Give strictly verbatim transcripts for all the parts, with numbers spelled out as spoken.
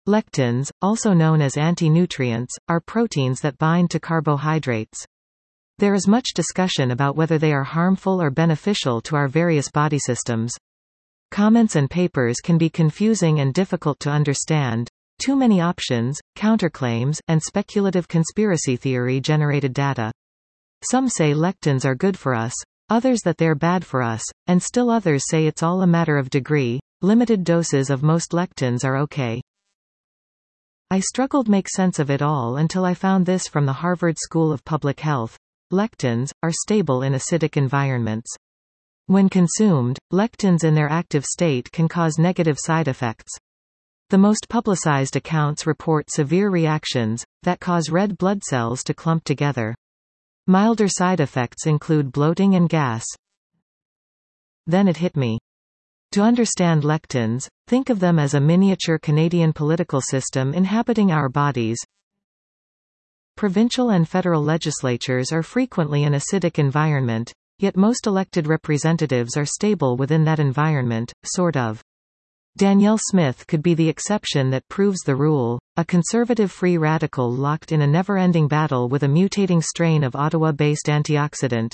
Lectins, also known as anti-nutrients, are proteins that bind to carbohydrates. There is much discussion about whether they are harmful or beneficial to our various body systems. Comments and papers can be confusing and difficult to understand. Too many options, counterclaims, and speculative conspiracy theory-generated data. Some say lectins are good for us, others that they're bad for us, and still others say it's all a matter of degree. Limited doses of most lectins are okay. I struggled make sense of it all until I found this from the Harvard School of Public Health. Lectins are stable in acidic environments. When consumed, lectins in their active state can cause negative side effects. The most publicized accounts report severe reactions that cause red blood cells to clump together. Milder side effects include bloating and gas. Then it hit me. To understand lectins, think of them as a miniature Canadian political system inhabiting our bodies. Provincial and federal legislatures are frequently an acidic environment, yet most elected representatives are stable within that environment, sort of. Danielle Smith could be the exception that proves the rule, a conservative free radical locked in a never-ending battle with a mutating strain of Ottawa-based antioxidant.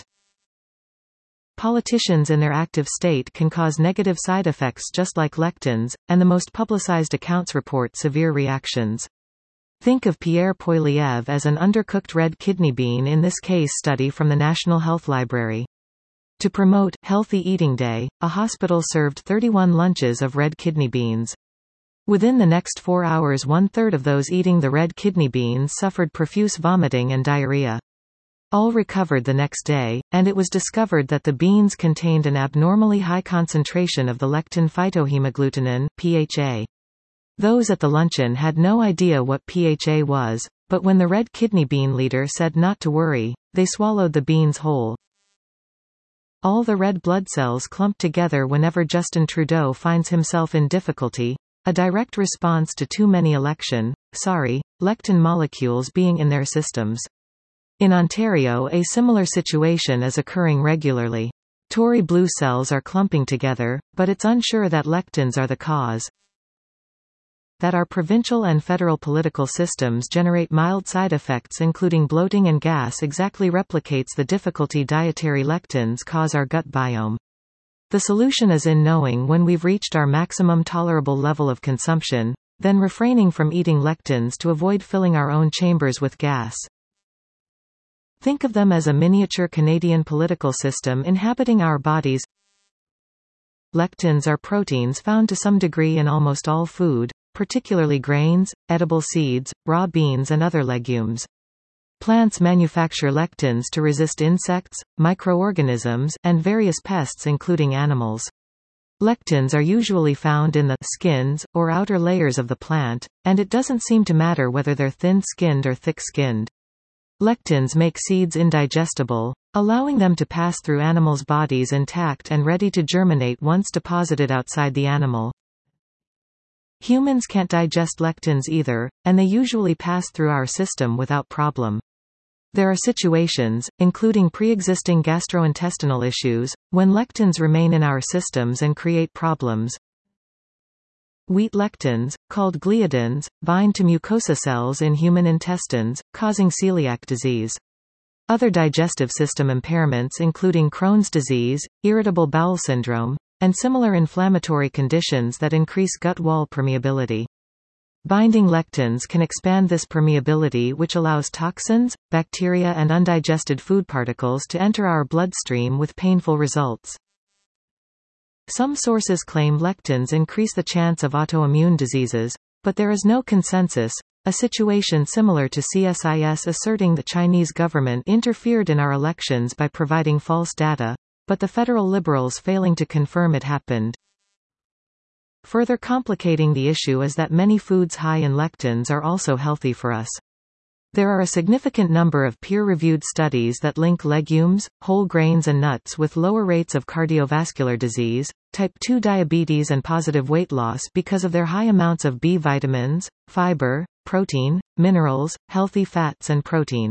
Politicians in their active state can cause negative side effects just like lectins, and the most publicized accounts report severe reactions. Think of Pierre Poilievre as an undercooked red kidney bean in this case study from the National Health Library. To promote Healthy Eating Day, a hospital served thirty-one lunches of red kidney beans. Within the next four hours, one-third of those eating the red kidney beans suffered profuse vomiting and diarrhea. All recovered the next day, and it was discovered that the beans contained an abnormally high concentration of the lectin phytohemagglutinin (P H A). Those at the luncheon had no idea what P H A was, but when the red kidney bean leader said not to worry, they swallowed the beans whole. All the red blood cells clump together whenever Justin Trudeau finds himself in difficulty, a direct response to too many election, sorry, lectin molecules being in their systems. In Ontario, a similar situation is occurring regularly. Tory blue cells are clumping together, but it's unsure that lectins are the cause. That our provincial and federal political systems generate mild side effects including bloating and gas exactly replicates the difficulty dietary lectins cause our gut biome. The solution is in knowing when we've reached our maximum tolerable level of consumption, then refraining from eating lectins to avoid filling our own chambers with gas. Think of them as a miniature Canadian political system inhabiting our bodies. Lectins are proteins found to some degree in almost all food, particularly grains, edible seeds, raw beans and other legumes. Plants manufacture lectins to resist insects, microorganisms, and various pests including animals. Lectins are usually found in the skins, or outer layers of the plant, and it doesn't seem to matter whether they're thin-skinned or thick-skinned. Lectins make seeds indigestible, allowing them to pass through animals' bodies intact and ready to germinate once deposited outside the animal. Humans can't digest lectins either, and they usually pass through our system without problem. There are situations, including pre-existing gastrointestinal issues, when lectins remain in our systems and create problems. Wheat lectins, called gliadins, bind to mucosa cells in human intestines, causing celiac disease. Other digestive system impairments including Crohn's disease, irritable bowel syndrome, and similar inflammatory conditions that increase gut wall permeability. Binding lectins can expand this permeability, which allows toxins, bacteria and undigested food particles to enter our bloodstream with painful results. Some sources claim lectins increase the chance of autoimmune diseases, but there is no consensus, a situation similar to C S I S asserting the Chinese government interfered in our elections by providing false data, but the federal Liberals failing to confirm it happened. Further complicating the issue is that many foods high in lectins are also healthy for us. There are a significant number of peer-reviewed studies that link legumes, whole grains and nuts with lower rates of cardiovascular disease, type two diabetes and positive weight loss because of their high amounts of B vitamins, fiber, protein, minerals, healthy fats and protein.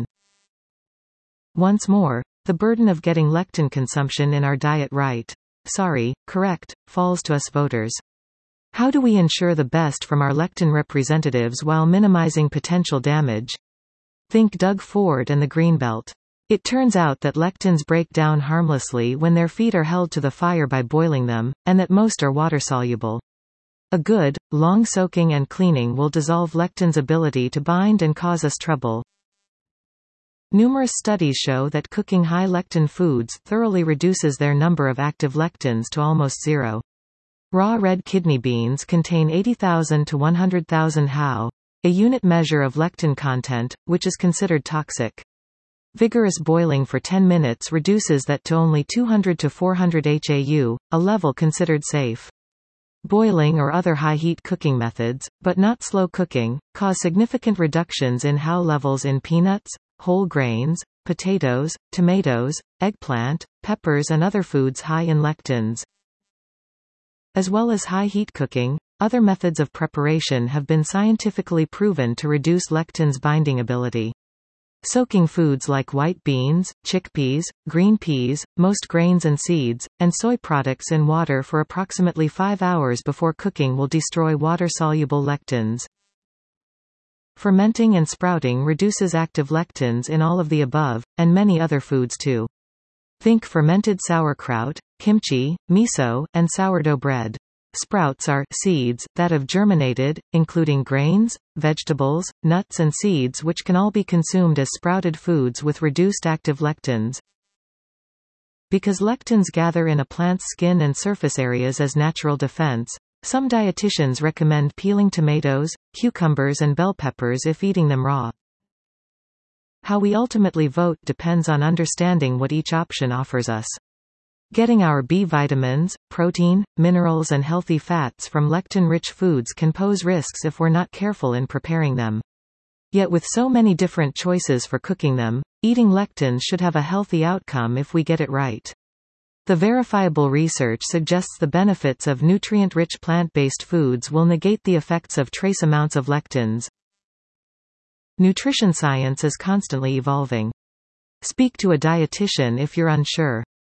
Once more, the burden of getting lectin consumption in our diet right, sorry, correct, falls to us voters. How do we ensure the best from our lectin representatives while minimizing potential damage? Think Doug Ford and the Greenbelt. It turns out that lectins break down harmlessly when their feet are held to the fire by boiling them, and that most are water-soluble. A good, long soaking and cleaning will dissolve lectin's ability to bind and cause us trouble. Numerous studies show that cooking high lectin foods thoroughly reduces their number of active lectins to almost zero. Raw red kidney beans contain eighty thousand to one hundred thousand Hau, a unit measure of lectin content, which is considered toxic. Vigorous boiling for ten minutes reduces that to only two hundred to four hundred Hau, a level considered safe. Boiling or other high-heat cooking methods, but not slow cooking, cause significant reductions in Hau levels in peanuts, whole grains, potatoes, tomatoes, eggplant, peppers and other foods high in lectins. As well as high-heat cooking, other methods of preparation have been scientifically proven to reduce lectin's binding ability. Soaking foods like white beans, chickpeas, green peas, most grains and seeds, and soy products in water for approximately five hours before cooking will destroy water-soluble lectins. Fermenting and sprouting reduces active lectins in all of the above, and many other foods too. Think fermented sauerkraut, kimchi, miso, and sourdough bread. Sprouts are seeds that have germinated, including grains, vegetables, nuts and seeds which can all be consumed as sprouted foods with reduced active lectins. Because lectins gather in a plant's skin and surface areas as natural defense, some dietitians recommend peeling tomatoes, cucumbers and bell peppers if eating them raw. How we ultimately vote depends on understanding what each option offers us. Getting our B vitamins, protein, minerals and healthy fats from lectin-rich foods can pose risks if we're not careful in preparing them. Yet with so many different choices for cooking them, eating lectins should have a healthy outcome if we get it right. The verifiable research suggests the benefits of nutrient-rich plant-based foods will negate the effects of trace amounts of lectins. Nutrition science is constantly evolving. Speak to a dietitian if you're unsure.